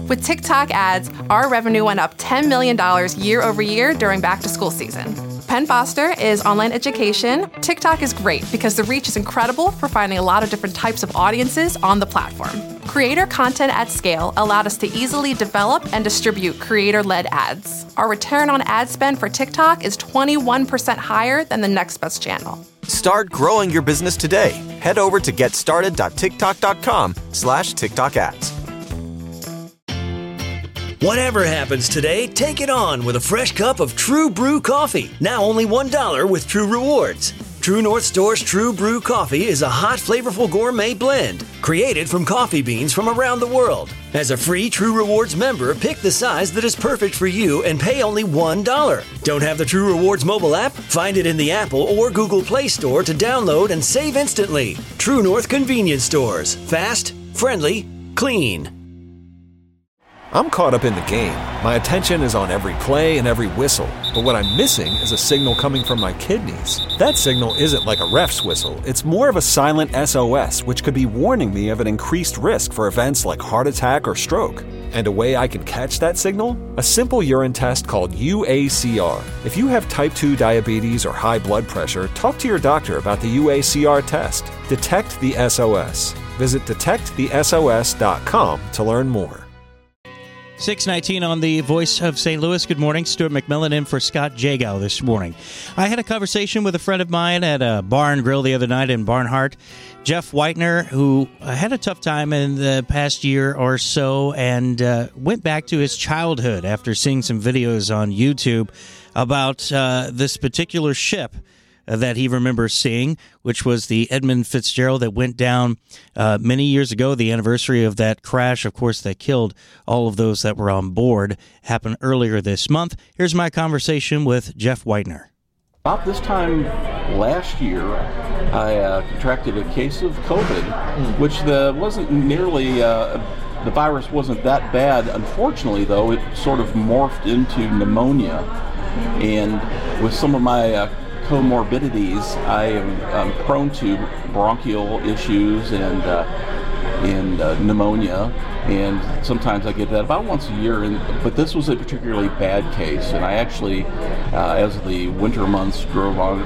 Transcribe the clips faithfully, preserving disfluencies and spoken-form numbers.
With TikTok ads, our revenue went up ten million dollars year over year during back-to-school season. Penn Foster is online education. TikTok is great because the reach is incredible for finding a lot of different types of audiences on the platform. Creator content at scale allowed us to easily develop and distribute creator-led ads. Our return on ad spend for TikTok is twenty-one percent higher than the next best channel. Start growing your business today. Head over to getstarted.tiktok.com slash TikTok ads. Whatever happens today, take it on with a fresh cup of True Brew coffee. Now only one dollar with True Rewards. True North Store's True Brew coffee is a hot, flavorful gourmet blend created from coffee beans from around the world. As a free True Rewards member, pick the size that is perfect for you and pay only one dollar. Don't have the True Rewards mobile app? Find it in the Apple or Google Play Store to download and save instantly. True North Convenience Stores. Fast, friendly, clean. I'm caught up in the game. My attention is on every play and every whistle. But what I'm missing is a signal coming from my kidneys. That signal isn't like a ref's whistle. It's more of a silent S O S, which could be warning me of an increased risk for events like heart attack or stroke. And a way I can catch that signal? A simple urine test called U A C R. If you have type two diabetes or high blood pressure, talk to your doctor about the U A C R test. Detect the S O S. Visit detect the S O S dot com to learn more. six nineteen on the Voice of Saint Louis. Good morning. Stuart McMillan in for Scott Jagow this morning. I had a conversation with a friend of mine at a bar and grill the other night in Barnhart, Jeff Whitener, who had a tough time in the past year or so and uh, went back to his childhood after seeing some videos on YouTube about uh, this particular ship that he remembers seeing, which was the Edmund Fitzgerald that went down uh, many years ago. The anniversary of that crash, of course, that killed all of those that were on board, happened earlier this month. Here's my conversation with Jeff Whitener. About this time last year, I uh, contracted a case of COVID, mm. which the, wasn't nearly, uh, the virus wasn't that bad. Unfortunately, though, it sort of morphed into pneumonia. And with some of my uh, comorbidities, I am um, prone to bronchial issues and uh, and uh, pneumonia, and sometimes I get that about once a year. And but this was a particularly bad case, and I actually, uh, as the winter months drove on,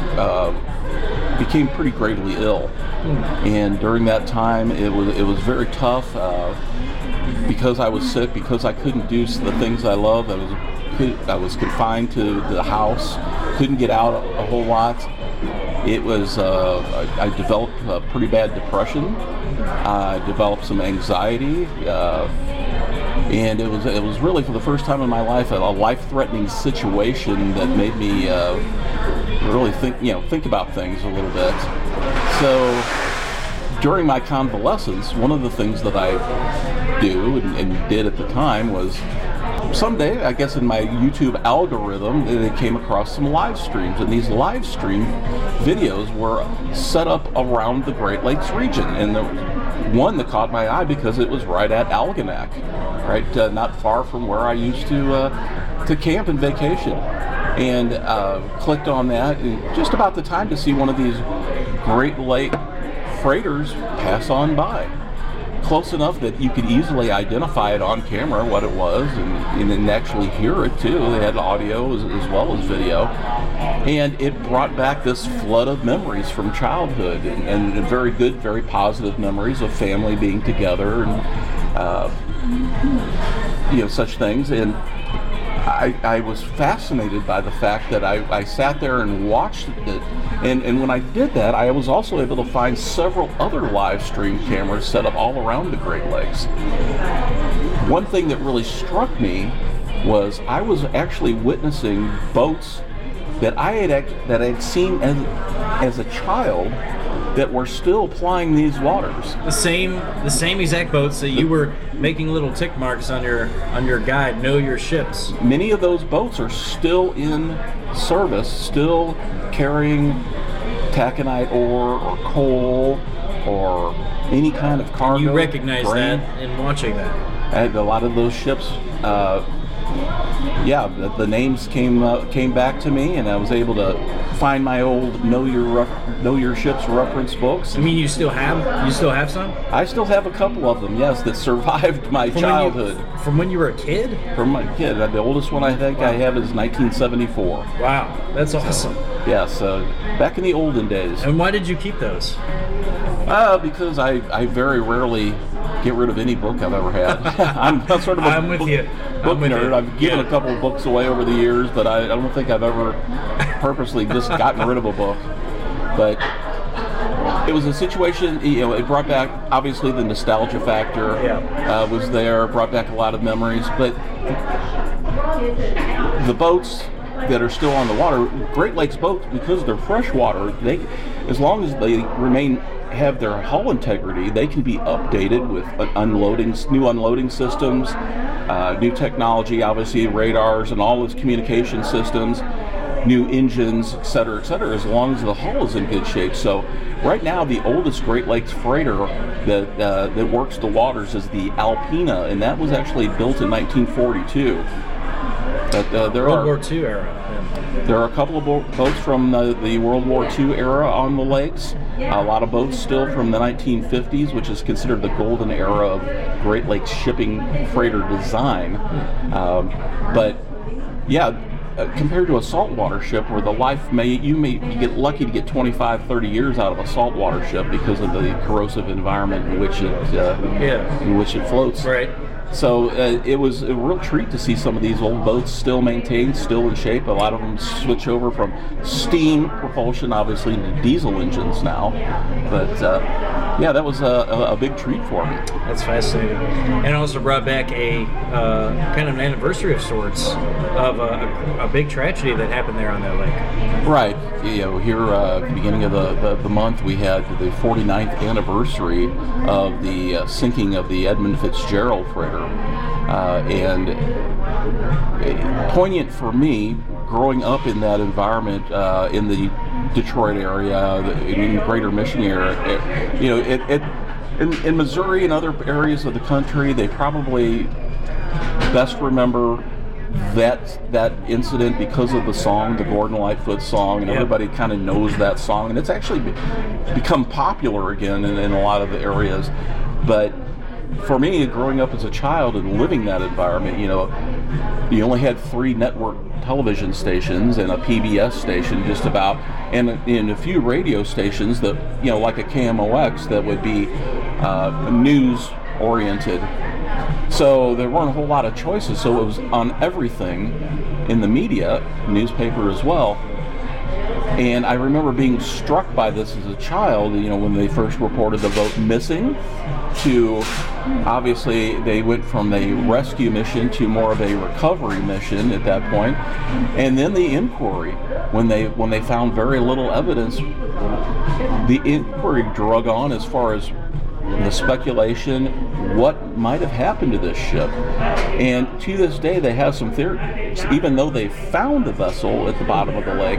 uh, became pretty gravely ill. Mm. And during that time, it was it was very tough uh, because I was sick, because I couldn't do the things I love. I was I was confined to the house. Couldn't get out a whole lot. It was, uh, I, I developed a pretty bad depression. I developed some anxiety, uh, and it was it was really for the first time in my life a, a life-threatening situation that made me uh, really think, you know, think about things a little bit. So during my convalescence, one of the things that I do and, and did at the time was, someday, I guess in my YouTube algorithm, they came across some live streams, and these live stream videos were set up around the Great Lakes region. And the one that caught my eye because it was right at Algonac, right, uh, not far from where I used to uh, to camp and vacation. And uh, clicked on that, and just about the time to see one of these Great Lake freighters pass on by. Close enough that you could easily identify it on camera, what it was, and, and then actually hear it too. They had audio as, as well as video. And it brought back this flood of memories from childhood, and, and very good, very positive memories of family being together and uh, you know, such things. And I, I was fascinated by the fact that I, I sat there and watched it, and, and when I did that, I was also able to find several other live stream cameras set up all around the Great Lakes. One thing that really struck me was I was actually witnessing boats that I had that I had seen as as a child that were still plying these waters. The same, the same exact boats that you were making little tick marks on your on your guide. Know your ships. Many of those boats are still in service, still carrying taconite ore or coal or any kind of cargo. And you recognize grain. that in watching that. And a lot of those ships uh, yeah, the, the names came uh, came back to me, and I was able to find my old Know Your Ref- Know Your Ships reference books. I mean, you still have you still have some? I still have a couple of them, yes, that survived my From childhood. When you, from when you were a kid? From my kid. The oldest one I think I have is nineteen seventy-four. Wow, that's awesome. Yes, uh, back in the olden days. And why did you keep those? Uh, because I, I very rarely get rid of any book I've ever had. I'm, I'm sort of a I'm with book, you. book I'm with nerd. you. I've given Yeah. a couple of books away over the years, but I, I don't think I've ever purposely just gotten rid of a book. But it was a situation, you know, it brought back, obviously the nostalgia factor Yeah. uh, was there, brought back a lot of memories, but the boats that are still on the water, Great Lakes boats, because they're freshwater, they, as long as they remain have their hull integrity, they can be updated with unloading, new unloading systems, uh, new technology, obviously radars and all those communication systems, new engines, et cetera, et cetera, as long as the hull is in good shape. So right now, the oldest Great Lakes freighter that uh, that works the waters is the Alpina, and that was actually built in nineteen forty-two. But uh, there World are War Two era. Yeah. there are a couple of bo- boats from the, the World War Two era on the lakes. A lot of boats still from the nineteen fifties, which is considered the golden era of Great Lakes shipping freighter design. Um, but yeah, uh, compared to a saltwater ship, where the life may you may you get lucky to get twenty-five, thirty years out of a saltwater ship because of the corrosive environment in which it uh, Yeah. in which it floats. Right. So uh, it was a real treat to see some of these old boats still maintained, still in shape. A lot of them switch over from steam propulsion, obviously, to diesel engines now. But uh, yeah, that was a, a, a big treat for me. That's fascinating. And it also brought back a uh, kind of an anniversary of sorts of a, a, a big tragedy that happened there on that lake. Right. You know, here uh, at the beginning of the, the, the month, we had the forty-ninth anniversary of the uh, sinking of the Edmund Fitzgerald freighter. Uh, and uh, poignant for me, growing up in that environment uh, in the Detroit area, the, in the greater Michigan area, it, you know, it, it in, in Missouri and other areas of the country, they probably best remember that that incident because of the song, the Gordon Lightfoot song, and Yep. everybody kind of knows that song, and it's actually be, become popular again in, in a lot of the areas. But for me, growing up as a child and living that environment, you know, you only had three network television stations and a P B S station just about, and, and a few radio stations that, you know, like a K M O X that would be uh, news oriented. So there weren't a whole lot of choices, so it was on everything in the media, newspaper as well. And I remember being struck by this as a child, you know, when they first reported the boat missing to, obviously, they went from a rescue mission to more of a recovery mission at that point. And then the inquiry, when they when they found very little evidence, the inquiry drug on as far as the speculation, what might have happened to this ship. And to this day, they have some theories. Even though they found the vessel at the bottom of the lake,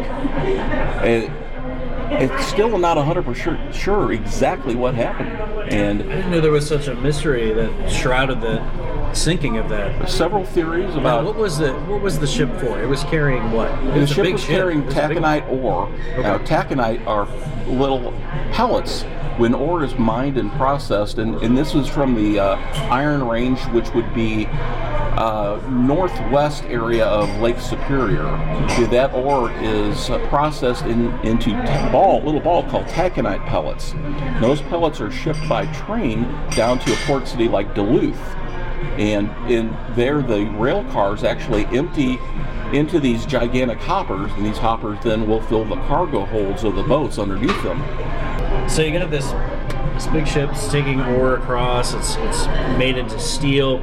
it, it's still not one hundred percent sure exactly what happened. And I didn't know there was such a mystery that shrouded the sinking of that. several theories Now, about what was the what was the ship for? It was carrying what? It the was a ship big was ship. carrying It was a big- taconite ore. Now, taconite are little pellets when ore is mined and processed, and, and this was from the uh, Iron Range, which would be uh, northwest area of Lake Superior. That ore is uh, processed in, into t- ball, little ball called taconite pellets. Those pellets are shipped by train down to a port city like Duluth. And in there, the rail cars actually empty into these gigantic hoppers, and these hoppers then will fill the cargo holds of the boats underneath them. So you got this this big ship taking ore across. It's it's made into steel,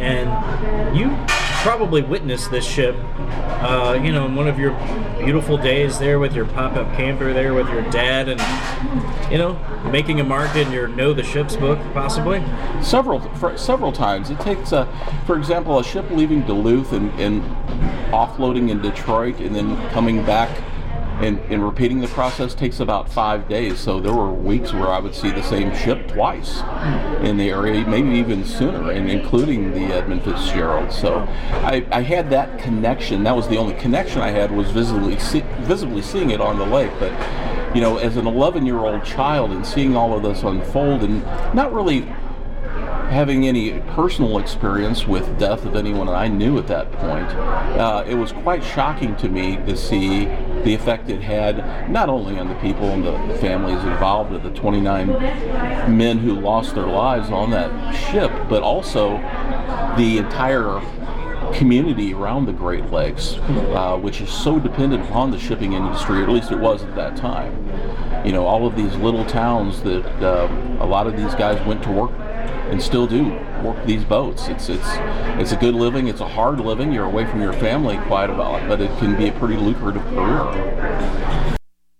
and you probably witnessed this ship, uh, you know, in one of your beautiful days there with your pop-up camper there with your dad, and you know, making a mark in your Know the Ships book, possibly. Several for, several times. It takes, uh, for example, a ship leaving Duluth and, and offloading in Detroit, and then coming back And, and repeating the process takes about five days. So there were weeks where I would see the same ship twice in the area, maybe even sooner, and including the Edmund Fitzgerald. So I, I had that connection. That was the only connection I had, was visibly see, visibly seeing it on the lake. But you know, as an eleven-year-old child and seeing all of this unfold and not really having any personal experience with death of anyone I knew at that point, uh, it was quite shocking to me to see the effect it had, not only on the people and the families involved, of the twenty-nine men who lost their lives on that ship, but also the entire community around the Great Lakes, uh, which is so dependent upon the shipping industry, or at least it was at that time. You know, all of these little towns that uh, a lot of these guys went to work and still do work these boats. It's it's it's a good living. It's a hard living. You're away from your family quite a lot, but it can be a pretty lucrative career.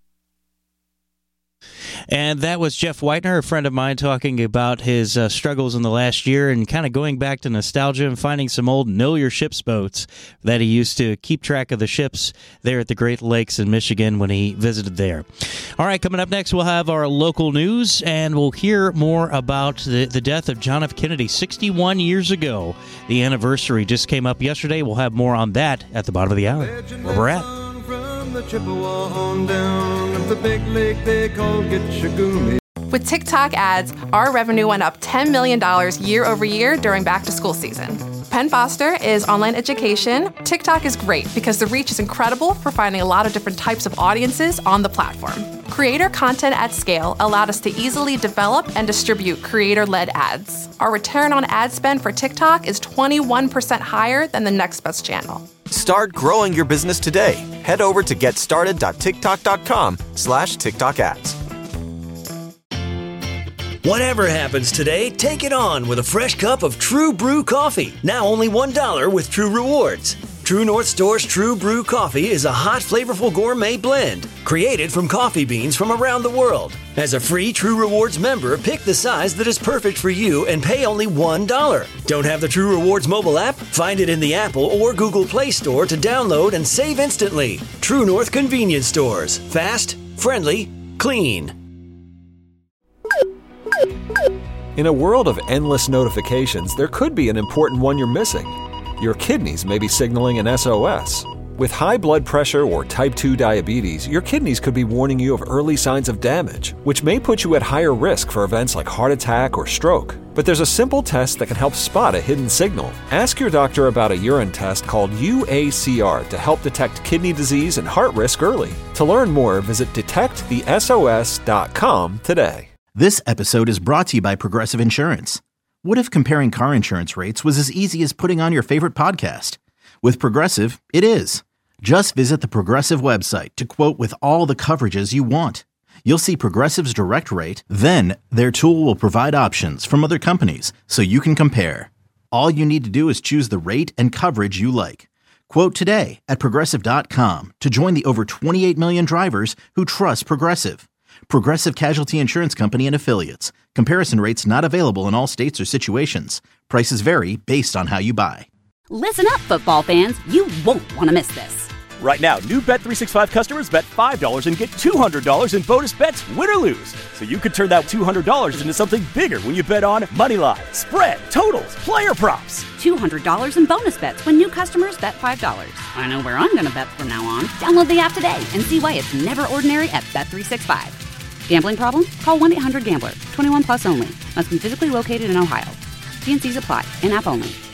And that was Jeff Whitener, a friend of mine, talking about his uh, struggles in the last year and kind of going back to nostalgia and finding some old Know Your Ships boats that he used to keep track of the ships there at the Great Lakes in Michigan when he visited there. All right, coming up next, we'll have our local news, and we'll hear more about the, the death of John F. Kennedy sixty-one years ago. The anniversary just came up yesterday. We'll have more on that at the bottom of the hour, where we're at. The Chippewa on down at the big lake they call Gitchagumi. With TikTok ads, our revenue went up ten million dollars year over year during back-to-school season. Penn Foster is online education. TikTok is great because the reach is incredible for finding a lot of different types of audiences on the platform. Creator content at scale allowed us to easily develop and distribute creator-led ads. Our return on ad spend for TikTok is twenty-one percent higher than the next best channel. Start growing your business today. Head over to getstarted.tiktok.com slash TikTok ads. Whatever happens today, take it on with a fresh cup of True Brew coffee. Now only one dollar with True Rewards. True North Store's True Brew coffee is a hot, flavorful gourmet blend created from coffee beans from around the world. As a free True Rewards member, pick the size that is perfect for you and pay only one dollar. Don't have the True Rewards mobile app? Find it in the Apple or Google Play Store to download and save instantly. True North Convenience Stores. Fast, friendly, clean. In a world of endless notifications, there could be an important one you're missing. Your kidneys may be signaling an S O S. With high blood pressure or type two diabetes, your kidneys could be warning you of early signs of damage, which may put you at higher risk for events like heart attack or stroke. But there's a simple test that can help spot a hidden signal. Ask your doctor about a urine test called U A C R to help detect kidney disease and heart risk early. To learn more, visit detect the S O S dot com today. This episode is brought to you by Progressive Insurance. What if comparing car insurance rates was as easy as putting on your favorite podcast? With Progressive, it is. Just visit the Progressive website to quote with all the coverages you want. You'll see Progressive's direct rate, then their tool will provide options from other companies so you can compare. All you need to do is choose the rate and coverage you like. Quote today at Progressive dot com to join the over twenty-eight million drivers who trust Progressive. Progressive Casualty Insurance Company and Affiliates. Comparison rates not available in all states or situations. Prices vary based on how you buy. Listen up, football fans. You won't want to miss this. Right now, new Bet three sixty-five customers bet five dollars and get two hundred dollars in bonus bets, win or lose. So you could turn that two hundred dollars into something bigger when you bet on money line, spread, totals, player props. two hundred dollars in bonus bets when new customers bet five dollars. I know where I'm going to bet from now on. Download the app today and see why it's never ordinary at Bet three sixty-five. Gambling problem? Call one eight hundred gambler. twenty-one plus only. Must be physically located in Ohio. T and C's apply. In-app only.